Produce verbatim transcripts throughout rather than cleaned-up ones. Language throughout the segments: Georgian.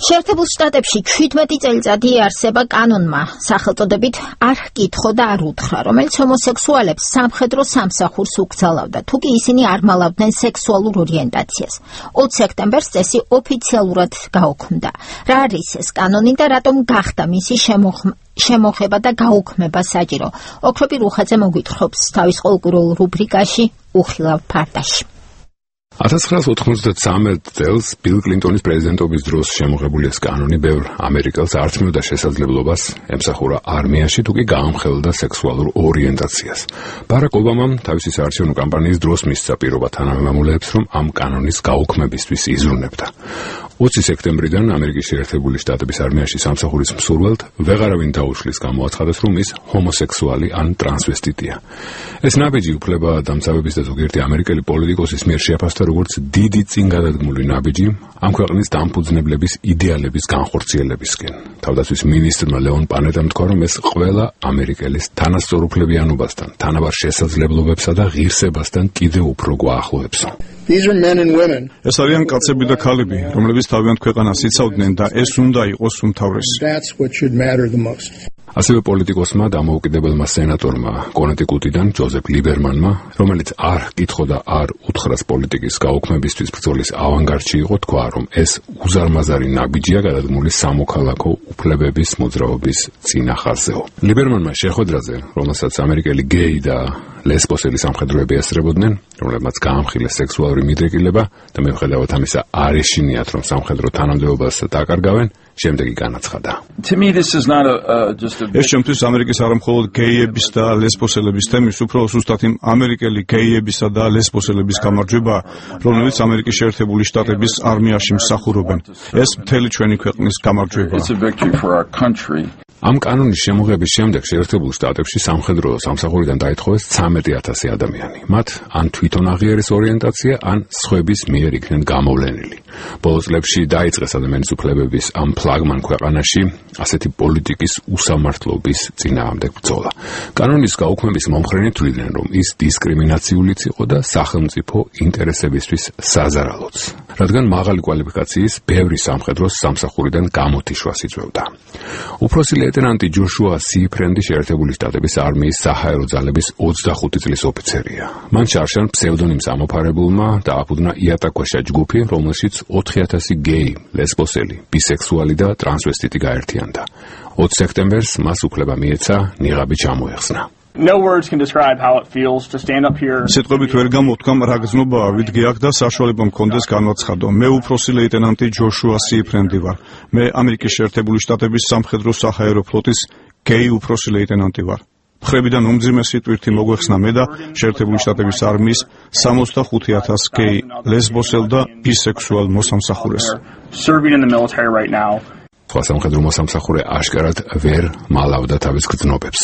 შეერთებულ შტატებში ჩვიდმეტი წელიწადი იარსება კანონმა, სახელწოდებით არ ჰკითხო და არ უთხრა, რომელიც ჰომოსექსუალებს სამხედრო სამსახურს უკრძალავდა, თუ კი ისინი არ მალავდნენ სექსუალურ ორიენტაციას. ოცი სექტემბერს წესი ოფიციალურად გაუქმდა. რა არის ეს კანონი და რატომ გახდა მისი შემოხება და გაუქმება საჭირო? ოქროპი რუხაძე მოგვითხრობს თავის ყოველკვირეულ რუბრიკაში უხილავ ფარდაში. ათას ცხრაასი ოთხმოცდათსამი წელს ბილ კლინტონის პრეზიდენტობის დროს შემოღებული ეს კანონი ბევრ ამერიკელს არ თმევდა შესაძლებლობას ემსახურა არმიაში, თუ კი გაამხელდა სექსუალურ ორიენტაციას. ბარაკ ობამამ თავისი საარჩევნო კამპანიის დროს მისცა პირობა თანამემამულეებს, რომ ამ კანონის გაუქმებისთვის იზრუნებდა. ოცი სექტემბრიდან ამერიკის შეერთებული შტატების არმიაში სამსახურის მსურველთ ვეღარავინ დაუშლის გამოაცხადეს, რომ ის ჰომოსექსუალი ან ტრანსვესტიტია. ეს ნაბიჯი უფლება დამცავების და ზოგიერთი ამერიკელი პოლიტიკოსის მიერ შეაფასდა როგორც დიდი წინ გადადგმული ნაბიჯი ამ ქვეყნის დამფუძნებლების იდეალების განხორციელებისკენ. თავდაცვის მინისტრმა ლეონ პანეტამ თქვა, რომ ეს ყველა ამერიკელის თანასწორუფლებიანობასთან, თანაბარ შესაძლებლობებსა და ღირსებასთან კიდევ უფრო გვაახლოებსო. ეს არიან კაცები და ქალები, რომლებიც თავიანთ ქვეყანას იცავდნენ და ეს უნდა იყოს უმთავრესი. ასევე პოლიტიკოსმა და დამოუკიდებელმა სენატორმა კონეტიკუტიდან ჯოზეფ ლიბერმანმა, რომელიც არ ჰკითხოდა არ უთხრას პოლიტიკის გაუქმებისთვის ბრძოლის ავანგარდში იყო, თქვა, რომ ეს უზარმაზარი ნაბიჯია გადადგმული სამოქალაქო უფლებების მოძრაობის წინახარზეო. ლიბერმანმა შეხვედრაზე, რომელსაც ამერიკელი გეი და ლესბოსელი სამხედროები ესწრებოდნენ, რომლებმაც გაამხილეს სექსუალური მიდრეკილება და მიუხედავად ამისა არ ეშინიათ, რომ სამხედრო თანამდებობას დაკარგავენ, შემდეგი განაცხადა. ეს ჩემთვის ამერიკის არამხოლოდ გეიების და ლესბოსელების თემის, უფრო ზუსტად იმ ამერიკელი გეიებისა და ლესბოსელების გამარჯვება, რომლებიც ამერიკის შეერთებული შტატების არმიაში მსახურობენ. ეს მთელი ჩვენი ქვეყნის გამარჯვება. ამ კანონის შემოღების შემდეგ შეერთებულ შტატებში სამხედრო სამსახურიდან დაითხოვეს ცამეტი ათასი ადამიანი. მათ ან თვითონ აღიარეს ორიენტაცია, ან სხვების მიერ იქნენ გამოვლენილი. ბოლო წლებში დაიწყეს ადამიანის უფლებების ამ ფლაგმან ქვეყანაში ასეთი პოლიტიკის უსამართლობის წინააღმდეგ ბრძოლა. კანონის გაუქმების მომხრენი თვლიდნენ, რომ ის დისკრიმინაციულიც იყო და სახელმწიფო ინტერესებისთვის საზარალოც, რადგან მაღალი კვალიფიკაციის ბევრი სამხედრო სამსახურიდან გამოთიშვას იწვევდა. უფროსი ლეიტენანტი ჯოშუა სიფრენდი შეერთებული შტატების არმიის საჰაერო ძალების ოცდახუთი წლის ოფიცერია. მან შარშან ფსევდონიმს ამოფარებულმა დააფუძნა იატაკქვეშა ჯგუფი, რომელშიც ოთხი ათასი გეი, ლესბოსელი, ბისექსუალი და ტრანსვესტიტი გაერთიანდა. ოცი სექტემბერს მას უფლება მიეცა ნიღაბი ჩამოეხსნა. სიტყვებით ვერ გამოთქვამ რა გზნობაა ვიდგე აქ და საშუალება მქონდეს განვაცხადო. მე უფროსი ლეიტენანტი ჯოშუა სიფრენდი ვარ. მე ამერიკის შეერთებული შტატების სამხედრო საჰაერო ფლოტის გეი უფროსი ლეიტენანტი ვარ. მხრებიდან უმძიმესი ტვირთი მოგვეხსნა მე და შეერთებული შტატების არმიის სამოცდახუთი ათასი გეი, ლესბოსელ და ბისექსუალ მოსამსახურეს. სხვა სამხედრო მოსამსახურე აშკარად ვერ მალავდა თავის გრძნობებს.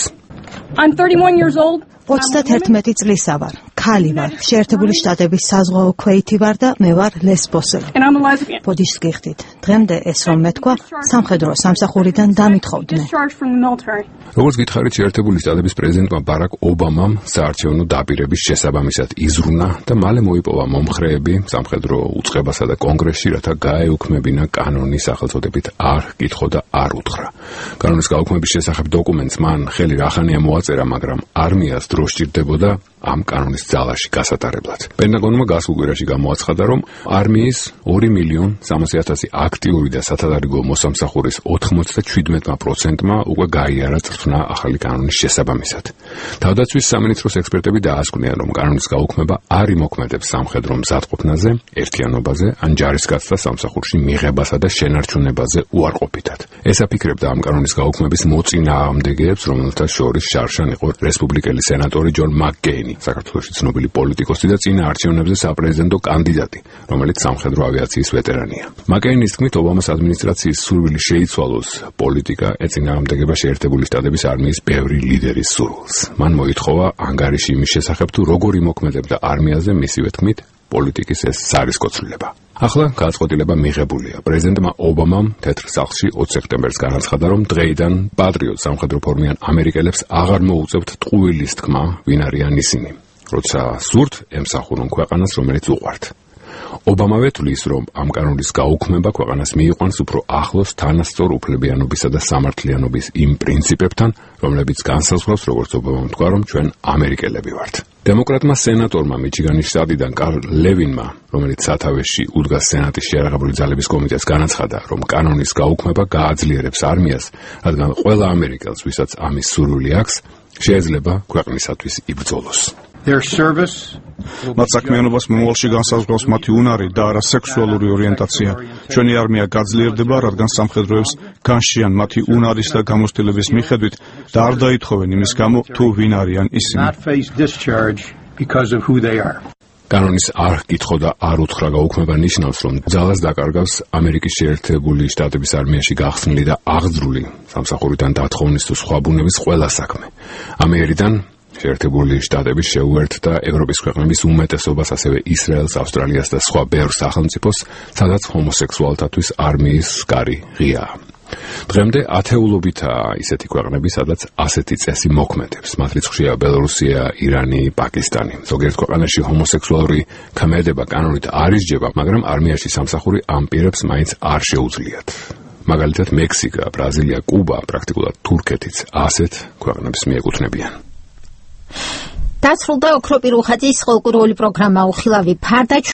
ოცდაათერთმეტი წლისა ვარ, ქალი ვარ, შეერთებული შტატების საზღვაო ქვეითი ვარ და მე ვარ ლესბოსელი. ბოდიშს გიხდით, დღემდე ეს რომ მეთქვა, სამხედრო სამსახურიდან დამითხოვდნენ. როგორც გითხარით, შეერთებული შტატების პრეზიდენტმა ბარაკ ობამამ საარჩევნო დაპირების შესაბამისად იზრუნა და მალე მოიპოვა მომხრეები სამხედრო უწყებასა და კონგრესში, რათა გაეუქმებინა კანონი სახელწოდებით არ ჰკითხო და არ უთხრა. კანონის გაუქმების შესახებ დოკუმენტს მან ხელი რახანია მოაწერა, მაგრამ არმიას დრო სჭირდებოდა ამ კანონის ძალაში გასატარებლად. პენტაგონმა გასულ კვირაში გამოაცხადა, რომ არმიის ორი მილიონი სამოცი ათასი აქტიური და სათადარიგო მოსამსახურის ოთხმოცდაჩვიდმეტი პროცენტმა უკვე გაიარა წრთნა ახალი კანონის შესაბამისად. თავდაცვის სამინისტროს ექსპერტები დაასკვნიან, რომ კანონის გაუქმება არ იმოქმედებს სამხედრო მზადყოფნაზე, ერთიანობაზე, ან ჯარისკაცთა სამსახურში მიღებასა და შენარჩუნებაზე უარყოფითად. ეს აფიქრებდა ამ კანონის გაუქმების მოწინააღმდეგეებს, რომელთა შორის შარშან იყო რესპუბლიკელი სენატორი ჯონ მაკკეინი, საქართველოში ცნობილი პოლიტიკოსი და წინა არჩევნებზე საპრეზიდენტო კანდიდატი, რომელიც სამხედრო ავიაციის ვეტერანია. მაკკეინის თქმით, ობამას ადმინისტრაციის სურვილი შეიცვალოს პოლიტიკა ეწინააღმდეგება შეერთებული შტატების არმიის ბევრი ლიდერის სურვილს. მან მოითხოვა ანგარიში იმის შესახებ, თუ როგორ იმოქმედებდა არმიაზე მისივე თქმით პოლიტიკის ეს სარისკოცვლილება. ახლა გადაწყვეტილება მიღებულია. პრეზიდენტმა ობამამ თეთრ სახლში ოცი სექტემბერს განაცხადა, რომ დღეიდან პატრიოტ სამხედრო ფორმიან ამერიკელებს აღარ მოუწევთ ტყუილის თქმა, ვინ არიან ისინი, როცა სურთ ემსახურონ ქვეყანას, რომელიც უყვართ. ობამავე თვლის, რომ ამ კანონის გაუქმება ქვეყანას მიიყვანს უფრო ახლოს თანასწორ უფლებიანობისა და სამართლიანობის იმ პრინციპებთან, რომლებიც განსაზღვრავს, როგორც ობამამ თქვა, რომ ჩვენ ამერიკელები ვართ. დემოკრატმა სენატორმა მიჩიგანის შტატიდან კარლ ლევინმა, რომელიც სათავეში უდგას სენატის შეიარაღებული ძალების კომიტეტს, განაცხადა, რომ კანონის გაუქმება გააძლიერებს არმიას, რადგან ყველა ამერიკელს, ვისაც ამის სურვილი აქვს, შეიძლება ქვეყნისათვის იბრძოლოს. მათ საქმიანობას მომავალში განსაზღვრავს მათი უნარი და არა სექსუალური ორიენტაცია. ჩვენი არმია გაძლიერდება, რადგან სამხედროებს განშიან მათი უნარის და გამოცდილების მიხედვით და არ დაითხოვენ იმის გამო, თუ ვინ არიან ისინი. კანონის არ კითხო და არ უთხრა გაუქმება ნიშნავს, რომ ძალას დაკარგავს ამერიკის შეერთებული შტატების არმიაში გახსნილი და აღძრული სამსახურიდან დათხოვნის თუ სხვა ბუნების ყველა საქმე. ამერიდან შეერთებული შტატების შეუერთდა ევროპის ქვეყნების უმეტესობას, ასევე ისრაელს, ავსტრალიას და სხვა ბევრ სახელმწიფოს, სადაც ჰომოსექსუალთათვის არმიის კარი ღიაა. დღემდე ათეულობითაა ისეთი ქვეყნები, სადაც ასეთი წესი მოქმედებს. მათ რიცხვშია ბელორუსია, ირანი, პაკისტანი. ზოგიერთ ქვეყანაში ჰომოსექსუალური ქმედება კანონით არ ისჯება, მაგრამ არმიაში სამსახური ამ პირებს მაინც არ შეუძლიათ. მაგალითად, მექსიკა, ბრაზილია, კუბა, პრაქტიკულად თურქეთიც ასეთ ქვეყნებს მიეკუთვნებიან. დასრულდა ოქროპირუხაძის ხალხური პროგრამა უხილავი ფარდა.